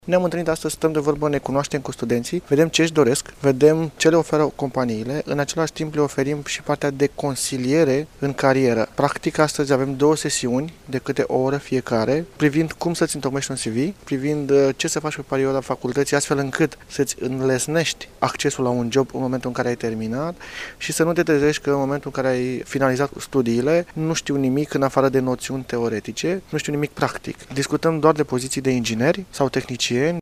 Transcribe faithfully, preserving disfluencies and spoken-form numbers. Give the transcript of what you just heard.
Ne-am întâlnit astăzi, stăm de vorbă, ne cunoaștem cu studenții, vedem ce își doresc, vedem ce le oferă companiile, în același timp le oferim și partea de consiliere în carieră. Practic, astăzi avem două sesiuni de câte o oră fiecare, privind cum să-ți întocmești un C V, privind ce să faci pe perioada facultății, astfel încât să-ți înlesnești accesul la un job în momentul în care ai terminat și să nu te trezești că în momentul în care ai finalizat studiile nu știu nimic în afară de noțiuni teoretice, nu știu nimic practic. Discutăm doar de poziții de ingineri sau tehnicieni.